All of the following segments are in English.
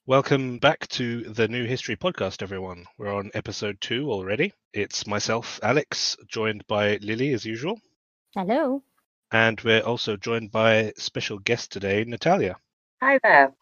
Welcome back to the New History Podcast, everyone. We're on episode 2 already. It's myself, Alex, joined by Lily as usual. Hello. And we're also joined by special guest today, Natalia. Hi there.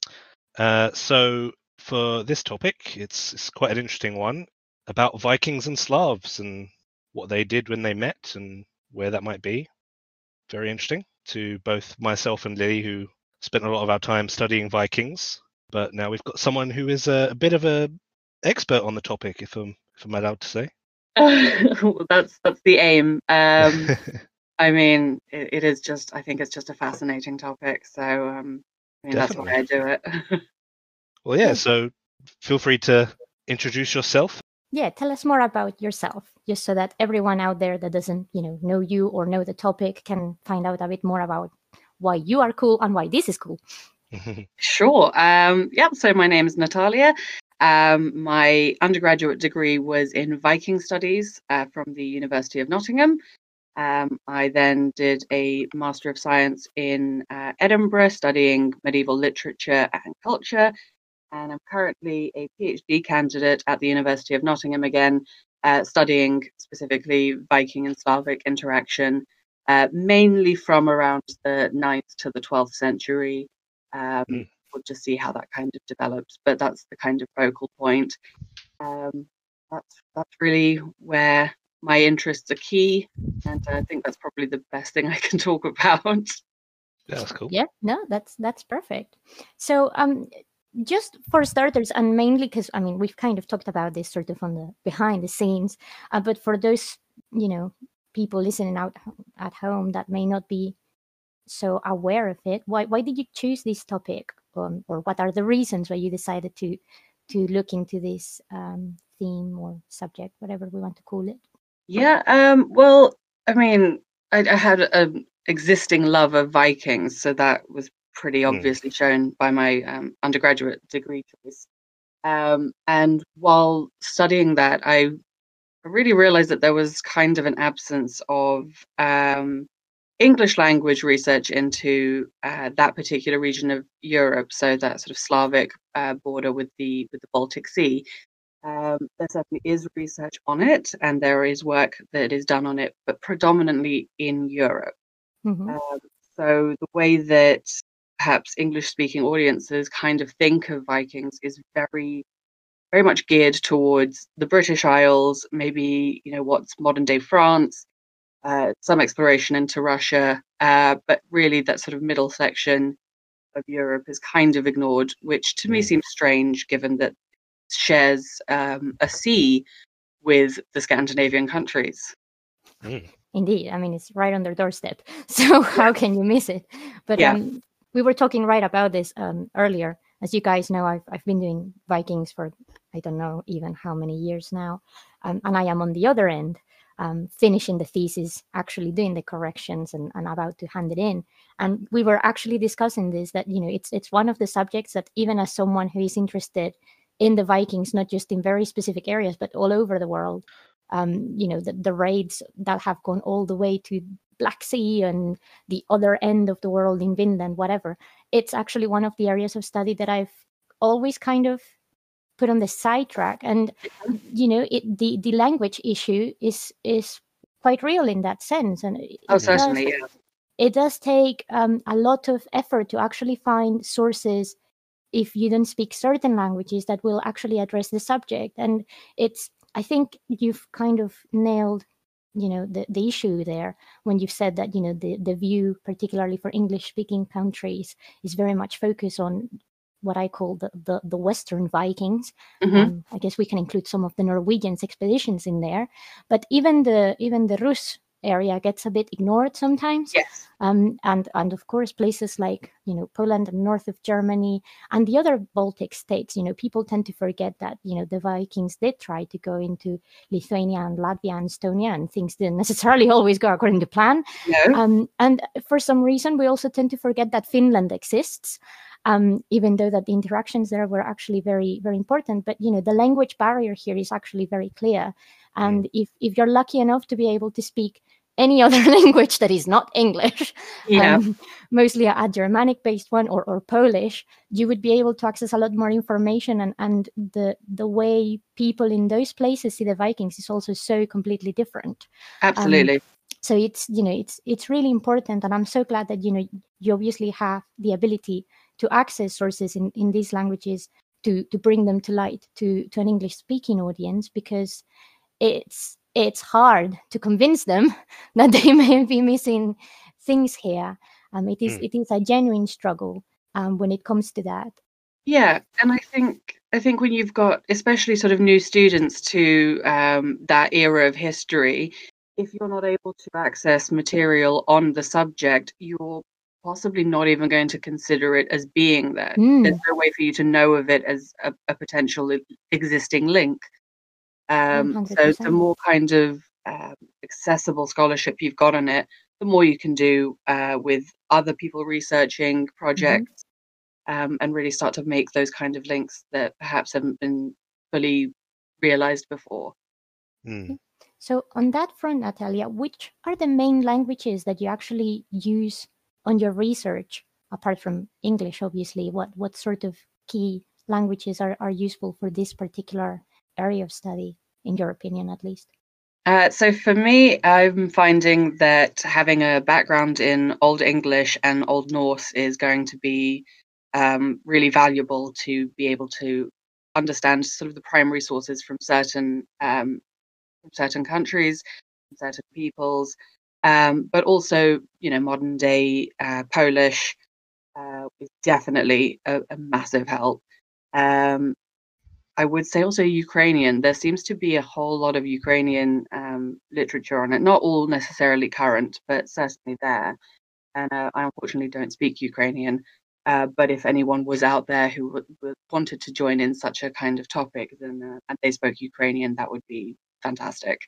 So for this topic, it's quite an interesting one about Vikings and Slavs and what they did when they met and where that might be. Very interesting to both myself and Lily, who spent a lot of our time studying Vikings. But now we've got someone who is a bit of an expert on the topic, if I'm allowed to say. That's the aim. I mean, it is just. I think it's just a fascinating topic. So, I mean, that's why I do it. Well, yeah. So, feel free to introduce yourself. Yeah, tell us more about yourself, just so that everyone out there that doesn't, know you or know the topic can find out a bit more about why you are cool and why this is cool. Sure. So my name is Natalia. My undergraduate degree was in Viking studies from the University of Nottingham. I then did a Master of Science in Edinburgh, studying medieval literature and culture. And I'm currently a PhD candidate at the University of Nottingham again, studying specifically Viking and Slavic interaction, mainly from around the 9th to the 12th century. We'll just see how that kind of develops, but that's the kind of focal point. That's really where my interests are key, and I think that's probably the best thing I can talk about. Yeah, that's cool. Yeah, no, that's perfect. So, just for starters, and mainly because we've kind of talked about this sort of on the behind the scenes, but for those people listening out at home that may not be so aware of it, why did you choose this topic, or what are the reasons why you decided to look into this theme or subject, whatever we want to call it? Yeah, well, I mean, I had an existing love of Vikings, so that was pretty obviously shown by my undergraduate degree choice. And while studying that, I really realized that there was kind of an absence of English language research into that particular region of Europe, so that sort of Slavic border with the Baltic Sea. There certainly is research on it, and there is work that is done on it, but predominantly in Europe. Mm-hmm. So the way that perhaps English-speaking audiences kind of think of Vikings is very, very much geared towards the British Isles, maybe what's modern-day France, some exploration into Russia, but really that sort of middle section of Europe is kind of ignored, which to me seems strange, given that shares a sea with the Scandinavian countries. Indeed, it's right on their doorstep. So how can you miss it? But we were talking right about this earlier. As you guys know, I've been doing Vikings for I don't know even how many years now, and I am on the other end, finishing the thesis, actually doing the corrections and about to hand it in. And we were actually discussing this, that it's one of the subjects that, even as someone who is interested in the Vikings, not just in very specific areas, but all over the world, the raids that have gone all the way to Black Sea and the other end of the world in Finland, whatever. It's actually one of the areas of study that I've always kind of put on the sidetrack. And, the language issue is quite real in that sense. And certainly, it does take a lot of effort to actually find sources, if you don't speak certain languages, that will actually address the subject. And I think you've kind of nailed, the issue there when you've said that, the view, particularly for English-speaking countries, is very much focused on what I call the Western Vikings. Mm-hmm. I guess we can include some of the Norwegians expeditions in there, but even the Rus area gets a bit ignored sometimes. Yes. And of course places like Poland and north of Germany and the other Baltic states, people tend to forget that the Vikings did try to go into Lithuania and Latvia and Estonia, and things didn't necessarily always go according to plan. No. And for some reason we also tend to forget that Finland exists, even though that the interactions there were actually very, very important. But the language barrier here is actually very clear. And if you're lucky enough to be able to speak any other language that is not English, Yeah. mostly a Germanic-based one or Polish, you would be able to access a lot more information, and the way people in those places see the Vikings is also so completely different. Absolutely. So it's it's really important, and I'm so glad that you obviously have the ability to access sources in these languages to bring them to light to an English-speaking audience, because it's hard to convince them that they may be missing things here. It is a genuine struggle when it comes to that. Yeah, and I think when you've got especially sort of new students to that era of history, if you're not able to access material on the subject, you're possibly not even going to consider it as being there. There's no way for you to know of it as a potential existing link. So the more kind of accessible scholarship you've got on it, the more you can do with other people researching projects, and really start to make those kind of links that perhaps haven't been fully realized before. So on that front, Natalia, which are the main languages that you actually use on your research, apart from English, obviously? What sort of key languages are useful for this particular area of study, in your opinion, at least? So for me, I'm finding that having a background in Old English and Old Norse is going to be really valuable to be able to understand sort of the primary sources from certain countries, from certain peoples, but also modern day Polish is definitely a massive help. I would say also Ukrainian. There seems to be a whole lot of Ukrainian literature on it. Not all necessarily current, but certainly there. And I unfortunately don't speak Ukrainian. But if anyone was out there who wanted to join in such a kind of topic, then and they spoke Ukrainian, that would be fantastic.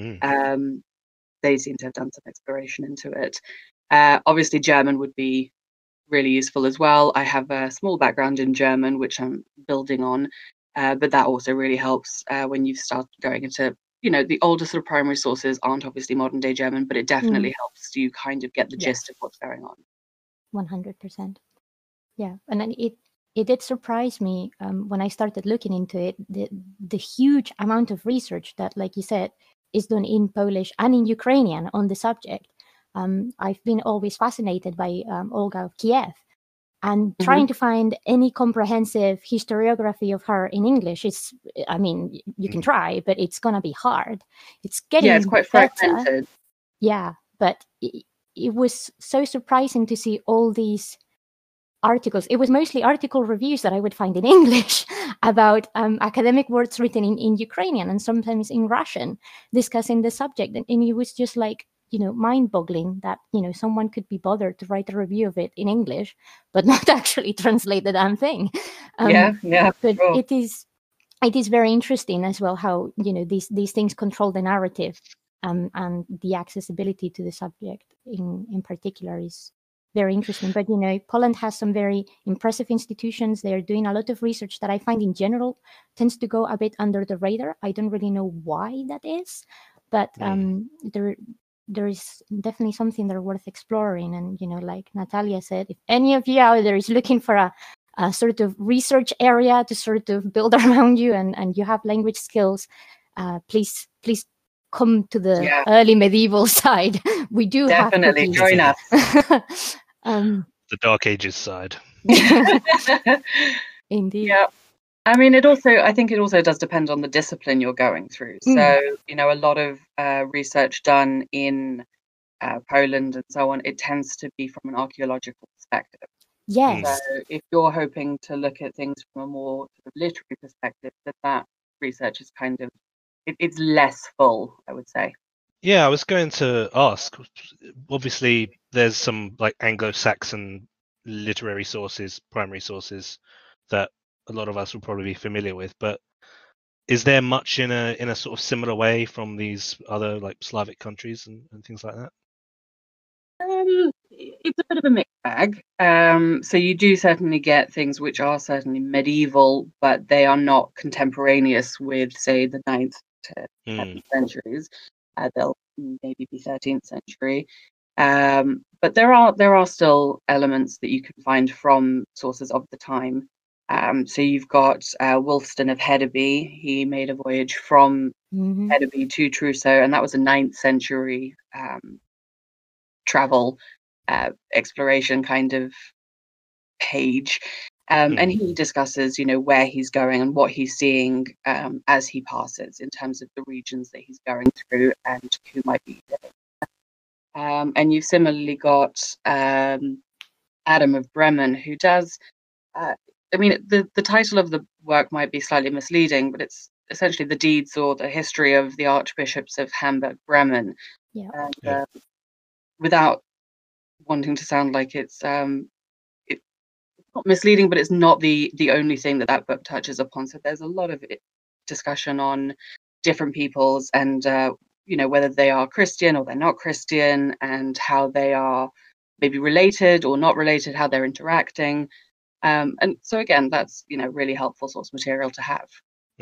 They seem to have done some exploration into it. Obviously, German would be really useful as well. I have a small background in German, which I'm building on. But that also really helps when you start going into, the older sort of primary sources aren't obviously modern day German, but it definitely helps you kind of get the gist of what's going on. 100%. Yeah. And then it did surprise me when I started looking into it, the huge amount of research that, like you said, is done in Polish and in Ukrainian on the subject. I've been always fascinated by Olga of Kiev. And trying to find any comprehensive historiography of her in English is, you can try, but it's going to be hard. It's getting it's quite fragmented. Yeah, but it was so surprising to see all these articles. It was mostly article reviews that I would find in English about academic works written in Ukrainian and sometimes in Russian discussing the subject. And it was just like, mind-boggling that, someone could be bothered to write a review of it in English, but not actually translate the damn thing. But sure. It is very interesting as well how, these things control the narrative, and the accessibility to the subject in particular is very interesting. But, Poland has some very impressive institutions. They're doing a lot of research that I find in general tends to go a bit under the radar. I don't really know why that is, but there is definitely something that are worth exploring. And, like Natalia said, if any of you out there is looking for a sort of research area to sort of build around you and you have language skills, please come to the early medieval side. We do definitely join us. The Dark Ages side. Indeed. Yeah. I think it also does depend on the discipline you're going through. So, a lot of research done in Poland and so on, it tends to be from an archaeological perspective. Yes. So if you're hoping to look at things from a more sort of literary perspective, that research is kind of, it's less full, I would say. Yeah, I was going to ask, obviously there's some like Anglo-Saxon literary sources, primary sources that a lot of us will probably be familiar with, but is there much in a sort of similar way from these other like Slavic countries and things like that? It's a bit of a mixed bag. So you do certainly get things which are certainly medieval, but they are not contemporaneous with, say, the 9th to 10th centuries. They'll maybe be 13th century. But there are still elements that you can find from sources of the time. So you've got Wulfstan of Hedeby. He made a voyage from Hedeby to Trousseau, and that was a 9th century travel exploration kind of page. And he discusses, where he's going and what he's seeing as he passes in terms of the regions that he's going through and who might be living. And you've similarly got Adam of Bremen, who does, the title of the work might be slightly misleading, but it's essentially the deeds or the history of the archbishops of Hamburg-Bremen. Yeah. And without wanting to sound like it's not misleading, but it's not the only thing that book touches upon. So there's a lot of discussion on different peoples and whether they are Christian or they're not Christian, and how they are maybe related or not related, how they're interacting. And so again, that's really helpful source material to have.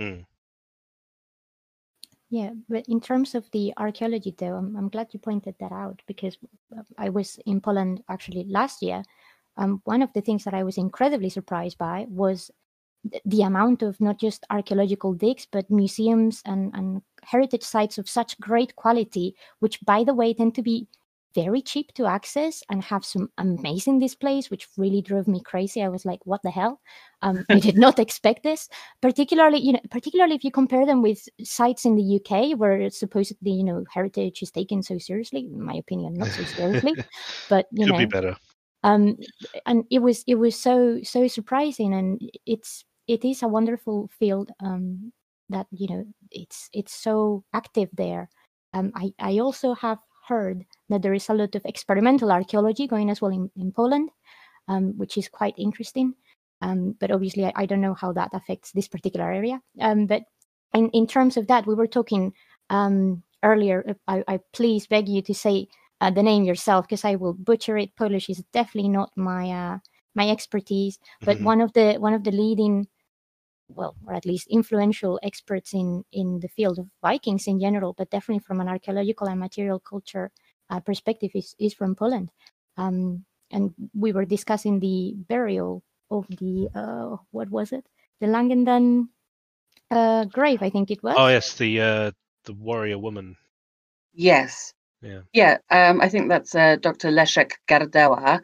Yeah, but in terms of the archaeology, though, I'm glad you pointed that out, because I was in Poland actually last year. One of the things that I was incredibly surprised by was the amount of not just archaeological digs, but museums and heritage sites of such great quality, which, by the way, tend to be very cheap to access and have some amazing displays, which really drove me crazy. I was like, what the hell? I did not expect this, particularly if you compare them with sites in the UK where supposedly, heritage is taken so seriously. In my opinion, not so seriously, but could be better. And it was so surprising, and it is a wonderful field that it's so active there. I also have heard that there is a lot of experimental archaeology going as well in Poland, which is quite interesting. But obviously, I don't know how that affects this particular area. But in terms of that, we were talking earlier. I please beg you to say the name yourself, because I will butcher it. Polish is definitely not my expertise. But one of the leading, well, or at least influential experts in the field of Vikings in general, but definitely from an archaeological and material culture perspective, is from Poland. And we were discussing the burial of the what was it? The Langendan grave, I think it was. Oh yes, the warrior woman. Yes. Yeah. I think that's Dr. Leszek Gardeła.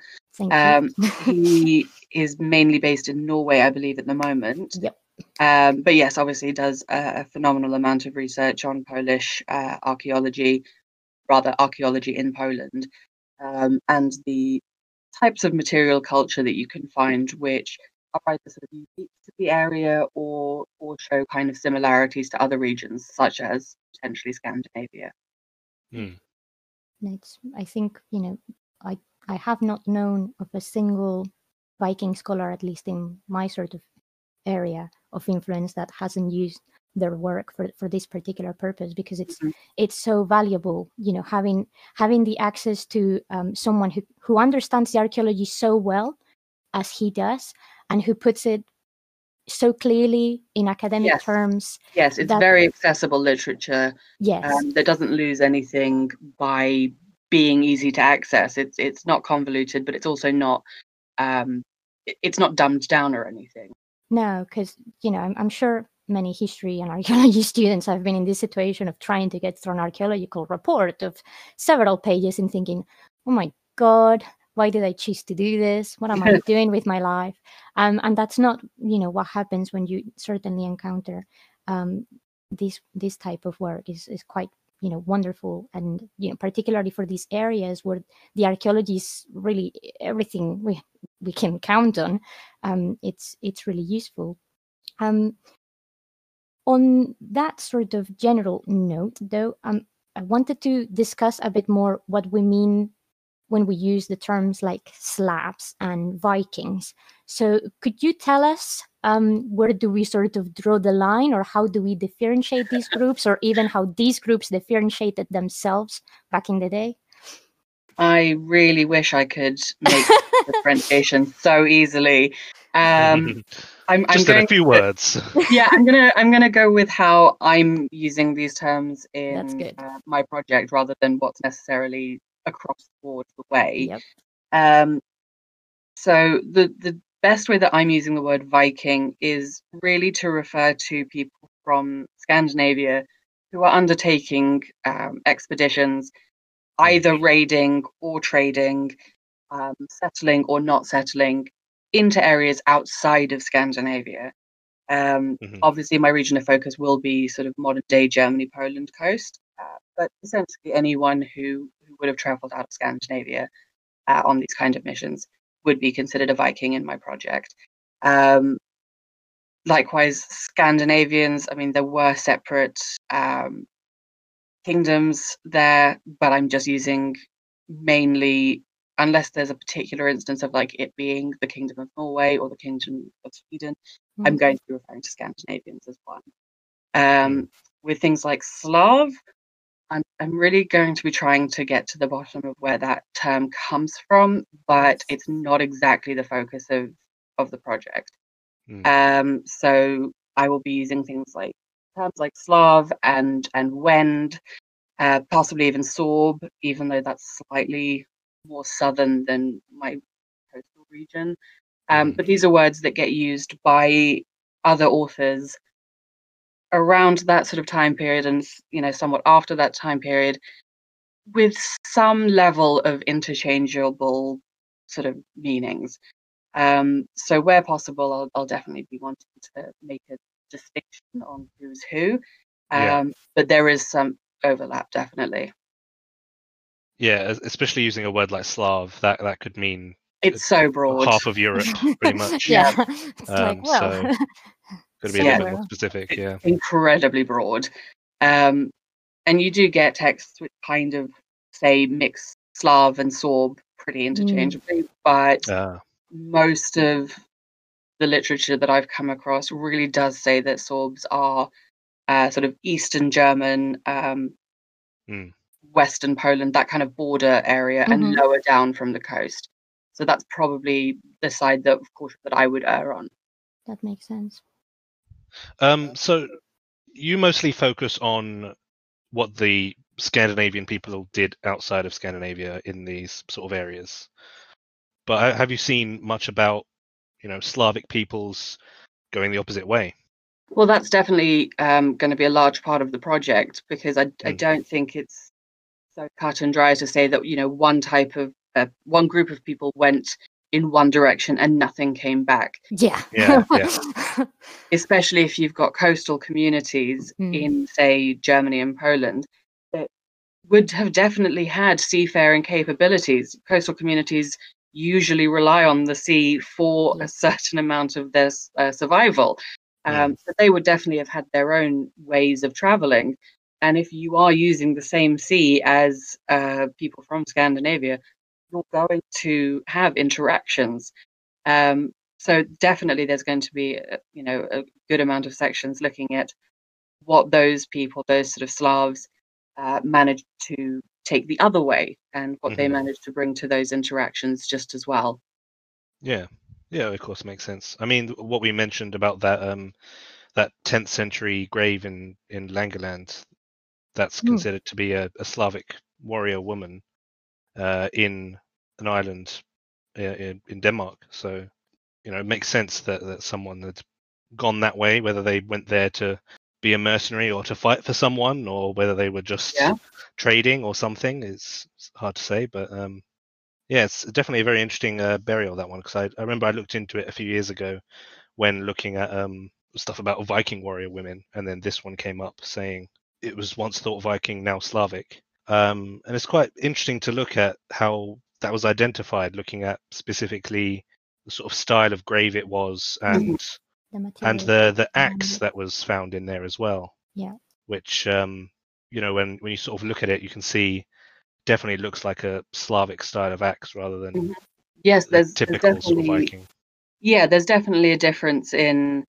He is mainly based in Norway, I believe, at the moment. Yep. But yes, obviously does a phenomenal amount of research on Polish archaeology in Poland, and the types of material culture that you can find, which are either sort of unique to the area or show kind of similarities to other regions, such as potentially Scandinavia. I think, I have not known of a single Viking scholar, at least in my sort of area of influence, that hasn't used their work for this particular purpose, because it's so valuable, having the access to someone who understands the archaeology so well as he does, and who puts it so clearly in academic terms. Yes, it's very accessible literature. Yes, that doesn't lose anything by being easy to access. It's not convoluted, but it's also not it's not dumbed down or anything. No, because I'm sure many history and archaeology students have been in this situation of trying to get through an archaeological report of several pages and thinking, oh my God, why did I choose to do this? What am I doing with my life? And that's not, what happens when you certainly encounter this type of work is quite, wonderful. And, particularly for these areas where the archaeology is really everything we can count on, it's really useful. On that sort of general note, though, I wanted to discuss a bit more what we mean when we use the terms like Slavs and Vikings. So could you tell us where do we sort of draw the line, or how do we differentiate these groups, or even how these groups differentiated themselves back in the day? I really wish I could make differentiation so easily. I'm Just in a few words. Yeah, I'm gonna go with how I'm using these terms That's in good. my project rather than what's necessarily across the board the way. Yep. So the best way that I'm using the word Viking is really to refer to people from Scandinavia who are undertaking expeditions, either raiding or trading, settling or not settling into areas outside of Scandinavia. Obviously, my region of focus will be sort of modern day Germany, Poland coast, but essentially anyone who would have traveled out of Scandinavia on these kind of missions would be considered a Viking in my project. Likewise, Scandinavians, I mean, there were separate kingdoms there, but I'm just using mainly, unless there's a particular instance of like it being the Kingdom of Norway or the Kingdom of Sweden, I'm going to be referring to Scandinavians as one. With things like Slav, I'm really going to be trying to get to the bottom of where that term comes from, but it's not exactly the focus of the project. So I will be using things like terms like Slav and Wend, possibly even Sorb, even though that's slightly more southern than my coastal region. But these are words that get used by other authors around that sort of time period and, you know, somewhat after that time period, with some level of interchangeable sort of meanings. So where possible, I'll definitely be wanting to make a distinction on who's who. But there is some overlap, definitely. Yeah, especially using a word like Slav, that could mean it's so broad. Half of Europe, pretty much. Yeah. It's like, well, so got to be a little bit more specific. Yeah, incredibly broad. And you do get texts which kind of say mix Slav and Sorb pretty interchangeably, but most of the literature that I've come across really does say that Sorbs are sort of Eastern German, Western Poland, that kind of border area, and lower down from the coast. So that's probably the side that, of course, that I would err on. That makes sense. So you mostly focus on what the Scandinavian people did outside of Scandinavia in these sort of areas. But have you seen much about, Slavic peoples going the opposite way? Well, that's definitely going to be a large part of the project, because I don't think it's so cut and dry to say that, one type of one group of people went in one direction and nothing came back. Yeah. Especially if you've got coastal communities in, say, Germany and Poland that would have definitely had seafaring capabilities. Coastal communities usually rely on the sea for a certain amount of their survival. But they would definitely have had their own ways of traveling. And if you are using the same sea as people from Scandinavia, you're going to have interactions. So definitely there's going to be, a good amount of sections looking at what those people, those sort of Slavs, managed to take the other way, and what they managed to bring to those interactions just as well. Yeah, of course, makes sense. I mean, what we mentioned about that 10th century grave in Langeland, that's considered to be a Slavic warrior woman in an island in Denmark. So, it makes sense that someone had gone that way, whether they went there to be a mercenary or to fight for someone, or whether they were just trading or something. It's hard to say, but it's definitely a very interesting burial, that one, because I remember I looked into it a few years ago when looking at stuff about Viking warrior women, and then this one came up saying it was once thought Viking, now Slavic. And it's quite interesting to look at how that was identified, looking at specifically the sort of style of grave it was, and the axe that was found in there as well. Yeah. Which when you sort of look at it, you can see definitely looks like a Slavic style of axe rather than there's typical sort of Viking. Yeah, there's definitely a difference in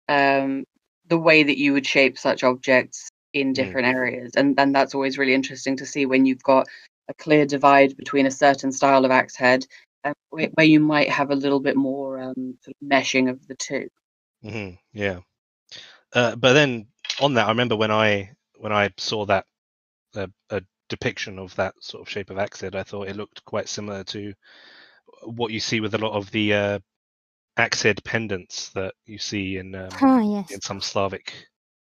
the way that you would shape such objects in different areas, and that's always really interesting to see when you've got a clear divide between a certain style of axe head, where you might have a little bit more sort of meshing of the two. Yeah. But then on that, I remember when I saw that a depiction of that sort of shape of Aksid, I thought it looked quite similar to what you see with a lot of the Aksid pendants that you see in Yes. some Slavic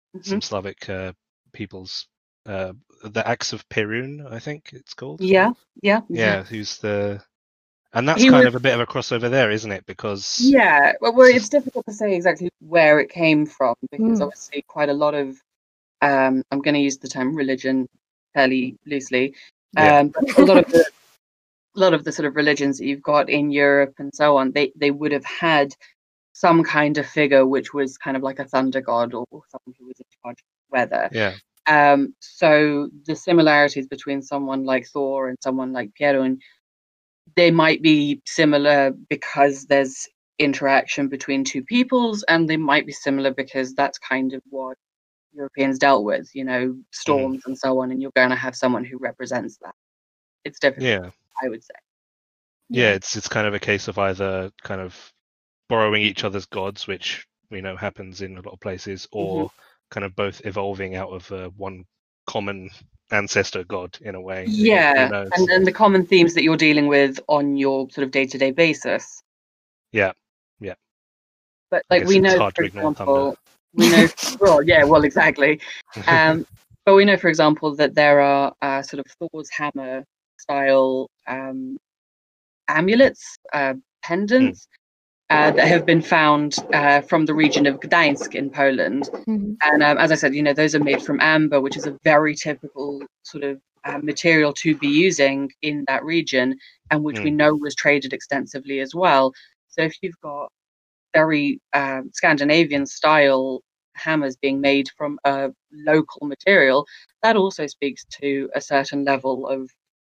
peoples. The Axe of Perun, I think it's called. Yeah. Who's the and that's He kind was, of a bit of a crossover there, isn't it? Because yeah. Well, it's difficult to say exactly where it came from because obviously quite a lot of I'm going to use the term religion fairly loosely. But a lot of the sort of religions that you've got in Europe and so on, they would have had some kind of figure which was kind of like a thunder god or someone who was in charge of weather. Yeah. So the similarities between someone like Thor and someone like Perun, they might be similar because there's interaction between two peoples, and they might be similar because that's kind of what Europeans dealt with, storms and so on, and you're going to have someone who represents that. It's difficult, I would say. Yeah, it's kind of a case of either kind of borrowing each other's gods, which we know happens in a lot of places, or kind of both evolving out of one common ancestor god in a way. Yeah, and the common themes that you're dealing with on your sort of day-to-day basis. Yeah. But like we know, for example, exactly. But we know, for example, that there are sort of Thor's hammer style amulets, pendants that have been found from the region of Gdańsk in Poland. And as I said, those are made from amber, which is a very typical sort of material to be using in that region, and which we know was traded extensively as well. So if you've got very Scandinavian style hammers being made from a local material, that also speaks to a certain level of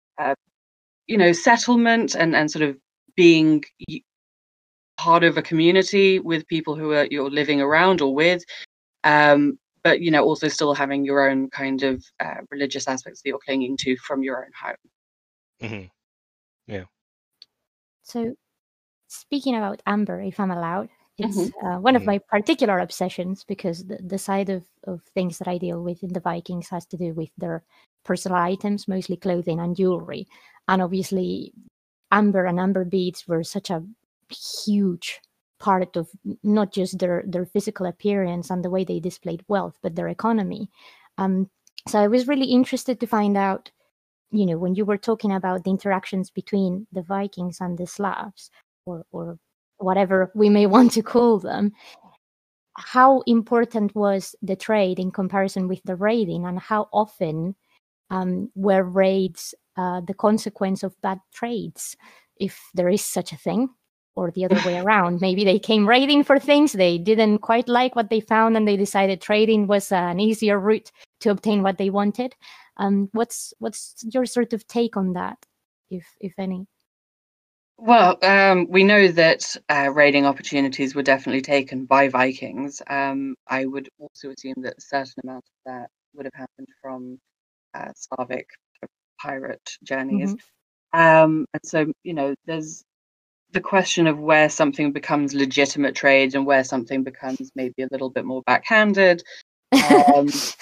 settlement and sort of being part of a community with people who you're living around or with, but also still having your own kind of religious aspects that you're clinging to from your own home. Yeah. So speaking about amber, if I'm allowed, it's one of my particular obsessions because the side of things that I deal with in the Vikings has to do with their personal items, mostly clothing and jewelry. And obviously, amber and amber beads were such a huge part of not just their physical appearance and the way they displayed wealth, but their economy. So I was really interested to find out, when you were talking about the interactions between the Vikings and the Slavs, or whatever we may want to call them, how important was the trade in comparison with the raiding, and how often were raids the consequence of bad trades, if there is such a thing, or the other way around? Maybe they came raiding for things, they didn't quite like what they found, and they decided trading was an easier route to obtain what they wanted. What's your sort of take on that, if any? Well, we know that raiding opportunities were definitely taken by Vikings. I would also assume that a certain amount of that would have happened from Slavic pirate journeys. And so, there's the question of where something becomes legitimate trade and where something becomes maybe a little bit more backhanded. I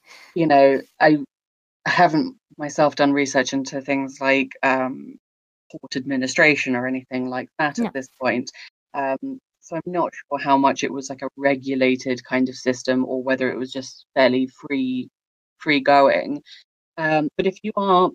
haven't myself done research into things like port administration or anything like that at this point. So I'm not sure how much it was like a regulated kind of system or whether it was just fairly free going. But if you are,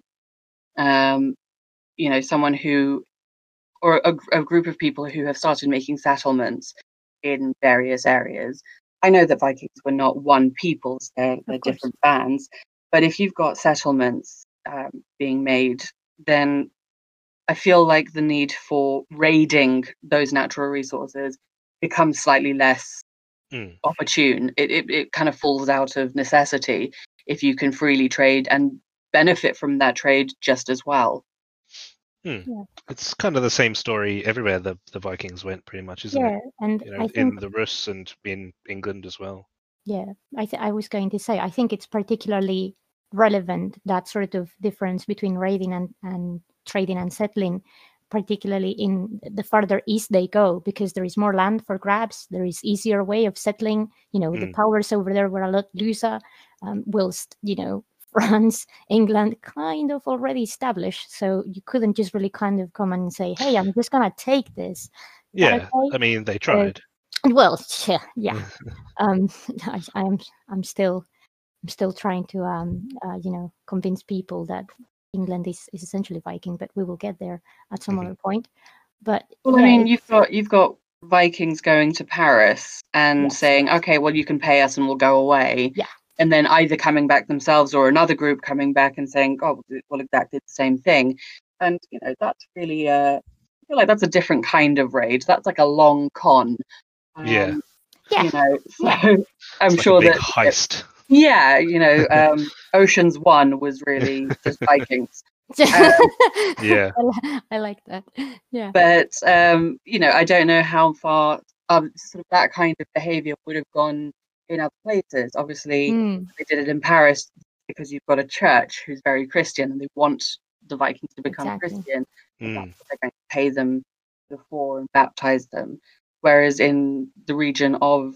someone who, or a group of people who have started making settlements in various areas, I know that Vikings were not one people, they're different bands. But if you've got settlements being made, then I feel like the need for raiding those natural resources becomes slightly less opportune. It kind of falls out of necessity if you can freely trade and benefit from that trade just as well. It's kind of the same story everywhere the Vikings went, pretty much, isn't it? And I think in the Rus and in England as well. Yeah, I was going to say, I think it's particularly relevant, that sort of difference between raiding and trading and settling, particularly in the farther east they go, because there is more land for grabs. There is easier way of settling. The powers over there were a lot looser, whilst France, England kind of already established. So you couldn't just really kind of come and say, hey, I'm just going to take this. Yeah, okay? I mean, they tried. Well, yeah. I'm still trying to convince people that England is essentially Viking, but we will get there at some other point. But well, I mean, you've got Vikings going to Paris and saying, okay, well, you can pay us and we'll go away. Yeah. And then either coming back themselves or another group coming back and saying, oh, well, exactly the same thing. And, that's really, I feel like that's a different kind of raid. That's like a long con. Yeah. So I'm sure like a big that heist. Yeah, Ocean's 1 was really just Vikings. Yeah, I like that. Yeah, but I don't know how far sort of that kind of behavior would have gone in other places. Obviously, they did it in Paris because you've got a church who's very Christian and they want the Vikings to become Christian. And that's what they're going to pay them before and baptize them. Whereas in the region of,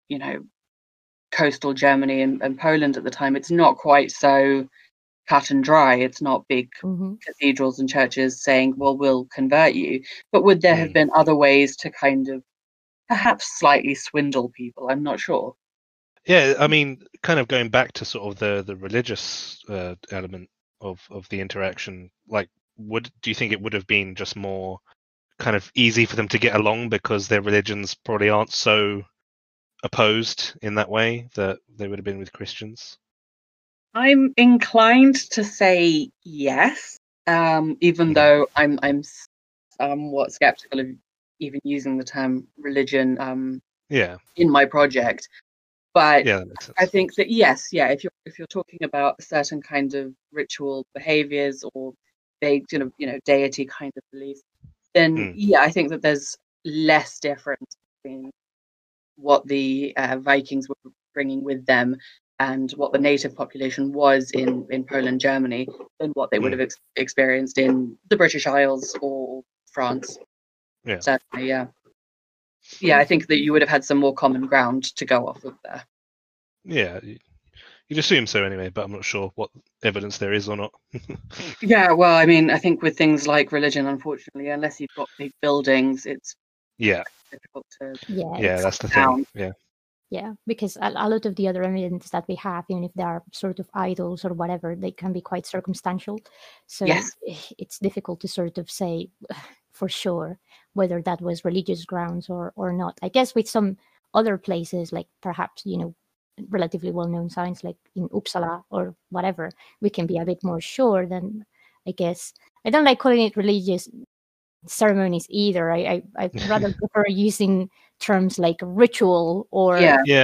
coastal Germany and Poland at the time, it's not quite so cut and dry. It's not big cathedrals and churches saying, well, we'll convert you. But would there have been other ways to kind of perhaps slightly swindle people? I'm not sure. Yeah, I mean, kind of going back to sort of the religious element of the interaction, like, do you think it would have been just more kind of easy for them to get along because their religions probably aren't so opposed in that way that they would have been with Christians? I'm inclined to say yes, even though I'm somewhat skeptical of even using the term religion in my project. But yeah, that makes sense. I think that yes, if you're talking about a certain kind of ritual behaviors or vague deity kind of beliefs, then I think that there's less difference between what the Vikings were bringing with them and what the native population was in Poland, Germany, than what they would have experienced in the British Isles or France. Yeah, certainly. I think that you would have had some more common ground to go off of there. Yeah, you'd assume so anyway, but I'm not sure what evidence there is or not. Yeah, well, I mean, I think with things like religion, unfortunately, unless you've got big buildings, it's difficult to. Yeah, that's the thing. Yeah, because a lot of the other evidence that we have, even if they are sort of idols or whatever, they can be quite circumstantial. So it's difficult to sort of say for sure whether that was religious grounds or not. I guess with some other places, like perhaps, relatively well-known signs like in Uppsala or whatever, we can be a bit more sure than, I guess. I don't like calling it religious ceremonies either. I rather prefer using terms like ritual or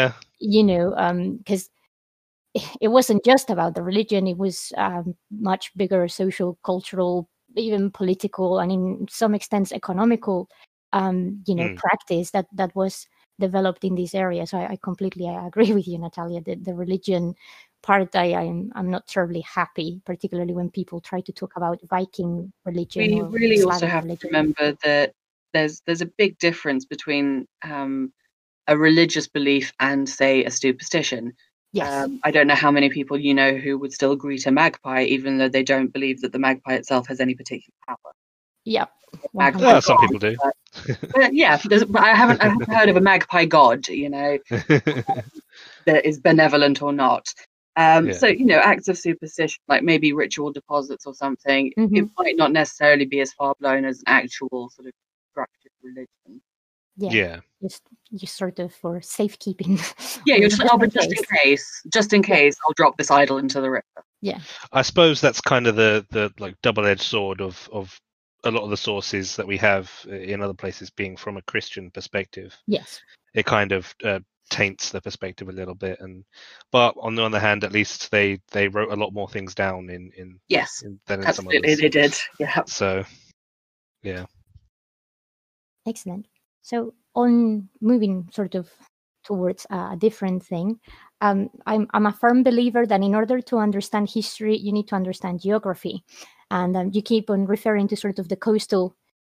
because it wasn't just about the religion. It was much bigger social, cultural, even political, and in some extent economical practice that was developed in this area. So I completely agree with you, Natalia. The religion part, I'm not terribly happy, particularly when people try to talk about Viking religion. We really also have to remember that there's a big difference between a religious belief and, say, a superstition. Yes. I don't know how many people who would still greet a magpie, even though they don't believe that the magpie itself has any particular power. Yeah. Some people do. But I haven't heard of a magpie god, that is benevolent or not. So, acts of superstition, like maybe ritual deposits or something, it might not necessarily be as far blown as an actual sort of structured religion. Yeah. Just sort of for safekeeping. Yeah, you're just in case, I'll drop this idol into the river. Yeah. I suppose that's kind of the like double-edged sword of a lot of the sources that we have in other places being from a Christian perspective. Yes. It kind of taints the perspective a little bit, but on the other hand, at least they wrote a lot more things down than in some others. They did. Yeah. So, yeah. Excellent. So on moving sort of towards a different thing, I'm a firm believer that in order to understand history, you need to understand geography. And you keep on referring to sort of the coastal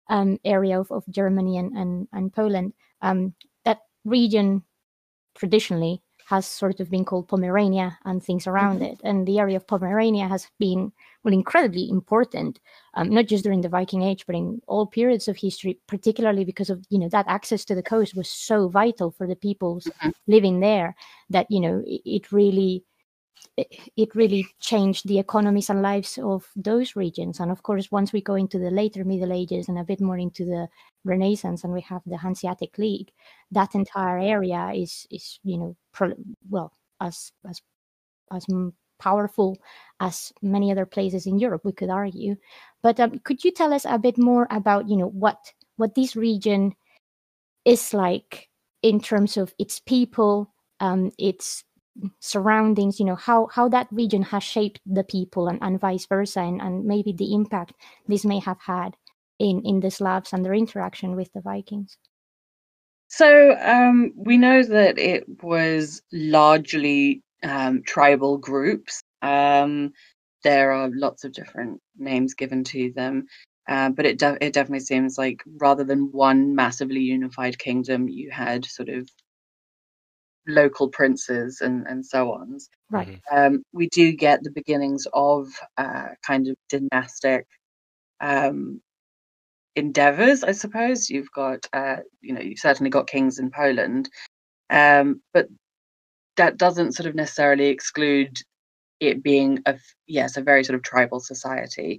area of Germany and Poland. That region traditionally has sort of been called Pomerania and things around it. And the area of Pomerania has been, well, incredibly important, not just during the Viking Age, but in all periods of history, particularly because of, that access to the coast was so vital for the peoples living there that, it really changed the economies and lives of those regions. And of course, once we go into the later Middle Ages and a bit more into the Renaissance, and we have the Hanseatic League, that entire area is as powerful as many other places in Europe, we could argue. But could you tell us a bit more about what this region is like in terms of its people, its surroundings, how that region has shaped the people and vice versa, and maybe the impact this may have had in the Slavs and their interaction with the Vikings? So we know that it was largely tribal groups. There are lots of different names given to them, but it definitely seems like rather than one massively unified kingdom, you had sort of local princes and so on. Right. We do get the beginnings of kind of dynastic endeavors, I suppose. You've got, you've certainly got kings in Poland, but that doesn't sort of necessarily exclude it being a very sort of tribal society.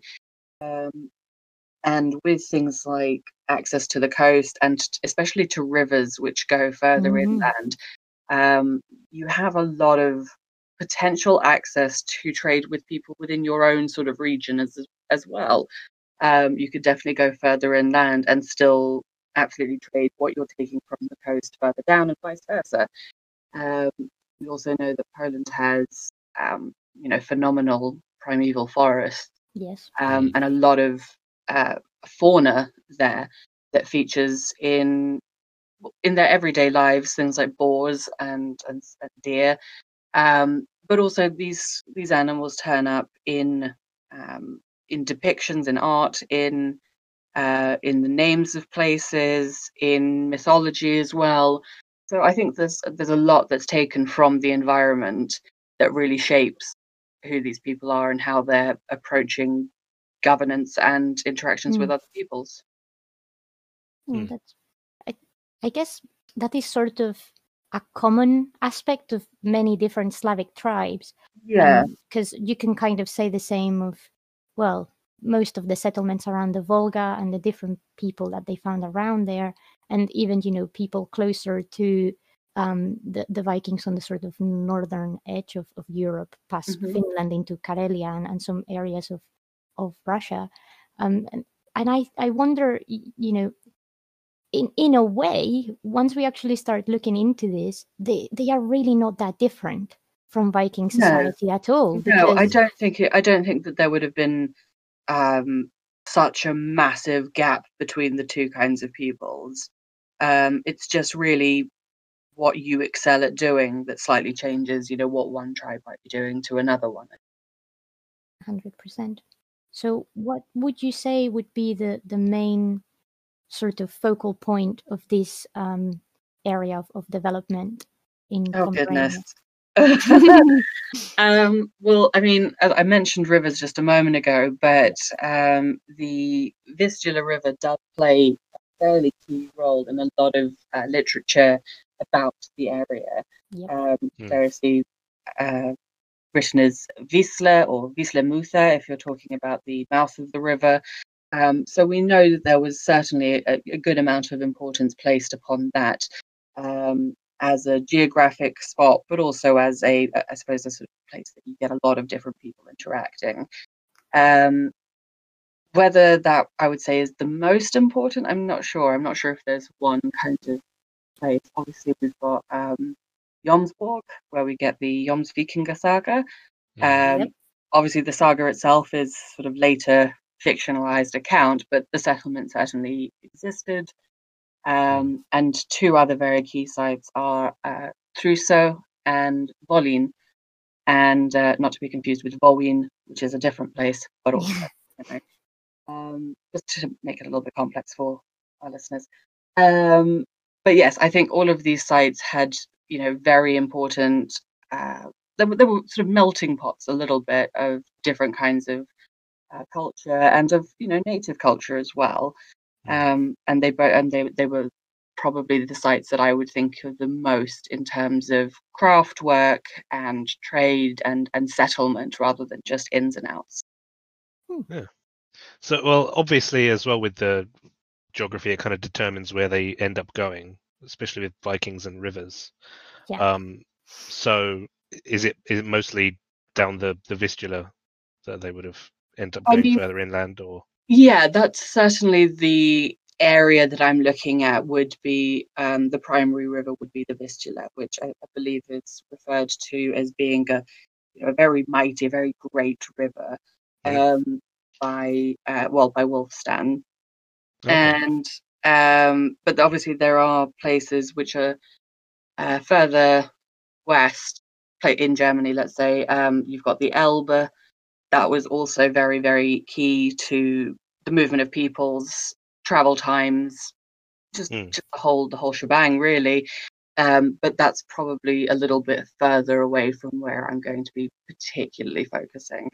And with things like access to the coast and especially to rivers which go further inland, you have a lot of potential access to trade with people within your own sort of region as well. You could definitely go further inland and still absolutely trade what you're taking from the coast further down and vice versa. We also know that Poland has, phenomenal primeval forests. Yes. And a lot of fauna there that features in their everyday lives, things like boars and deer. But also these animals turn up in depictions, in art, in the names of places, in mythology as well. So I think there's a lot that's taken from the environment that really shapes who these people are and how they're approaching governance and interactions with other peoples. I guess that is sort of a common aspect of many different Slavic tribes. Yeah. Because you can kind of say the same of, well, most of the settlements around the Volga and the different people that they found around there, and even, people closer to the Vikings on the sort of northern edge of Europe, past Finland into Karelia and some areas of Russia. And I wonder, in a way, once we actually start looking into this, they are really not that different from Viking society at all. No, I don't think that there would have been such a massive gap between the two kinds of peoples. It's just really what you excel at doing that slightly changes, what one tribe might be doing to another one. 100%. So what would you say would be the main sort of focal point of this area of development in Pomerania? Well, I mean, I mentioned rivers just a moment ago, but the Vistula River does play a fairly key role in a lot of literature about the area. Yep. There's the written as Wisla or Wisla Mutha if you're talking about the mouth of the river. So we know that there was certainly a good amount of importance placed upon that as a geographic spot, but also as I suppose, a sort of place that you get a lot of different people interacting. Whether that I would say is the most important, I'm not sure. I'm not sure if there's one kind of place. Obviously, we've got Jomsborg, where we get the Jomsvikinga saga. Obviously, the saga itself is sort of later fictionalized account, but the settlement certainly existed. And two other very key sites are Truso and Volin, and not to be confused with Volin, which is a different place, but also just to make it a little bit complex for our listeners. But yes, I think all of these sites had, very important. There were sort of melting pots a little bit of different kinds of culture and of native culture as well. And they were probably the sites that I would think of the most in terms of craft work and trade and settlement, rather than just ins and outs. Yeah. So, well, obviously, as well with the geography, it kind of determines where they end up going, especially with Vikings and rivers. Yeah. So, is it mostly down the Vistula that they would have ended up going further inland, or? Yeah, that's certainly the area that I'm looking at. Would be the primary river would be the Vistula, which I believe is referred to as being a very mighty, very great river, by Wulfstan. Okay. And but obviously there are places which are further west, in Germany, let's say. You've got the Elbe. That was also very, very key to the movement of people's travel times, just the whole shebang, really. But that's probably a little bit further away from where I'm going to be particularly focusing.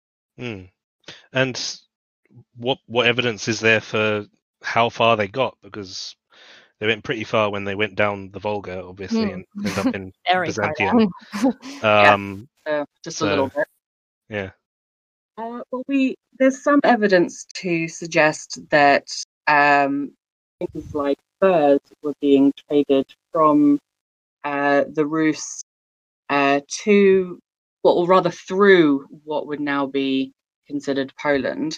And what evidence is there for how far they got? Because they went pretty far when they went down the Volga, obviously, and ended up in Byzantium. Just a little bit. Yeah. There's some evidence to suggest that things like furs were being traded from the Rus to, or rather through what would now be considered Poland.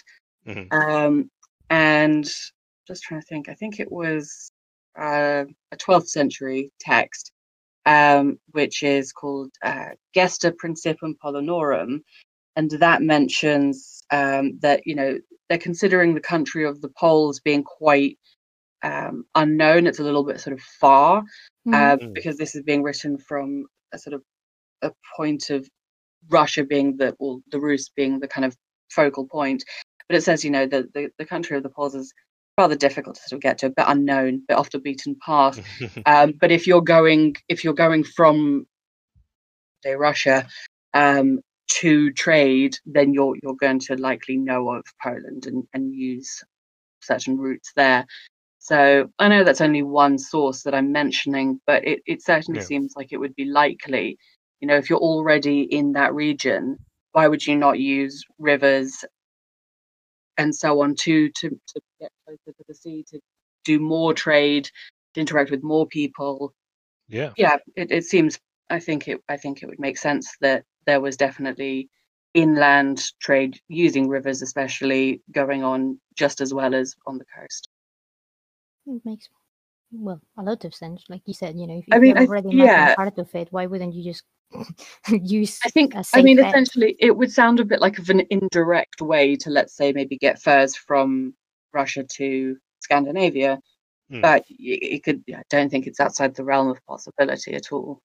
And just trying to think, I think it was a 12th century text, which is called Gesta Principum Polonorum, and that mentions that they're considering the country of the Poles being quite unknown. It's a little bit sort of far, because this is being written from a sort of a point of Russia being the Rus being the kind of focal point. But it says the country of the Poles is rather difficult to sort of get to, a bit unknown, a bit off the beaten path. But if you're going from, say, Russia to trade, then you're going to likely know of Poland and use certain routes there. So I know that's only one source that I'm mentioning, but it certainly seems like it would be likely. If you're already in that region, why would you not use rivers and so on to get closer to the sea, to do more trade, to interact with more people? Yeah. It seems. I think it would make sense that there was definitely inland trade using rivers, especially, going on just as well as on the coast. It makes a lot of sense. Like you said, if you're already mapping part of it, why wouldn't you just use? Essentially, it would sound a bit like an indirect way to, let's say, maybe get furs from Russia to Scandinavia, but it could. I don't think it's outside the realm of possibility at all.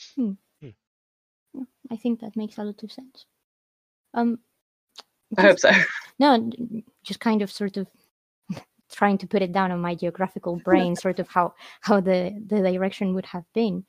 I think that makes a lot of sense. I hope so. No, just kind of sort of trying to put it down on my geographical brain, sort of how the direction would have been.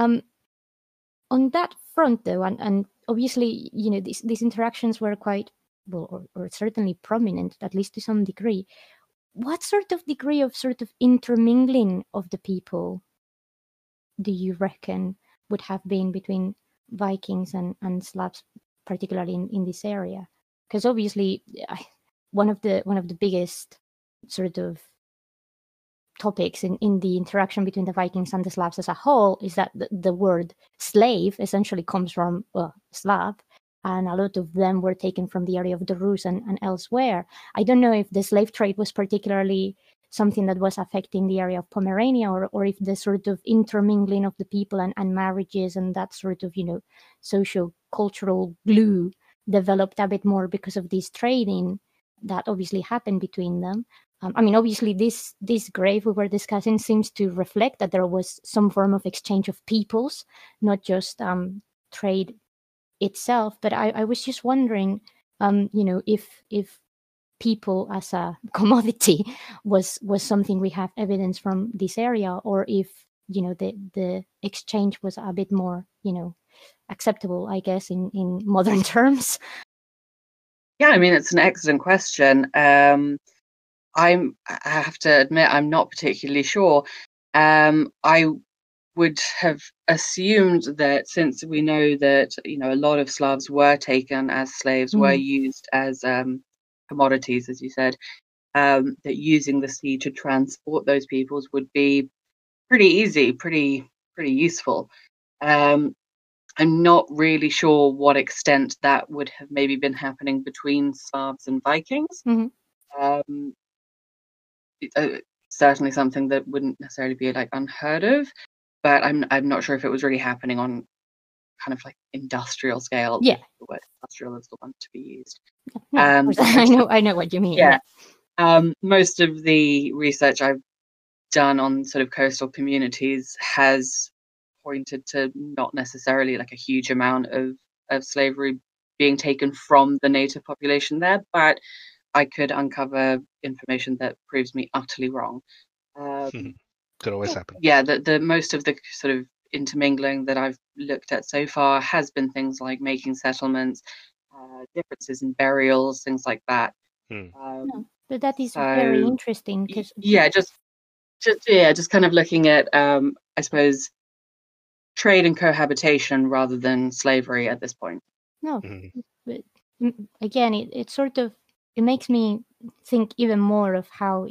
On that front, though, and obviously, these interactions were quite, well, or certainly prominent, at least to some degree. What sort of degree of sort of intermingling of the people do you reckon would have been between Vikings and Slavs, particularly in this area? Because obviously, one of the biggest sort of topics in the interaction between the Vikings and the Slavs as a whole is that the word slave essentially comes from Slav, and a lot of them were taken from the area of the Rus and elsewhere. I don't know if the slave trade was particularly something that was affecting the area of Pomerania, or if the sort of intermingling of the people and marriages and that sort of socio-cultural glue developed a bit more because of this trading that obviously happened between them. Obviously, this grave we were discussing seems to reflect that there was some form of exchange of peoples, not just trade itself. But I was just wondering, if people as a commodity was something we have evidence from this area, or if the exchange was a bit more acceptable, I guess, in modern terms. Yeah, I mean, it's an excellent question. I have to admit, I'm not particularly sure. I would have assumed that, since we know that a lot of Slavs were taken as slaves, were used as commodities, as you said, that using the sea to transport those peoples would be pretty easy, pretty useful. I'm not really sure what extent that would have maybe been happening between Slavs and Vikings. Certainly something that wouldn't necessarily be like unheard of, but I'm not sure if it was really happening on kind of like industrial scale. Yeah, the word industrial is the one to be used. Yeah, I know what you mean. Yeah. Most of the research I've done on sort of coastal communities has pointed to not necessarily like a huge amount of slavery being taken from the native population there, but I could uncover information that proves me utterly wrong. Could always happen. Yeah, the most of the sort of intermingling that I've looked at so far has been things like making settlements, differences in burials, things like that. But that is very interesting, because just kind of looking at I suppose trade and cohabitation rather than slavery at this point. No, but again, it sort of, it makes me think even more of how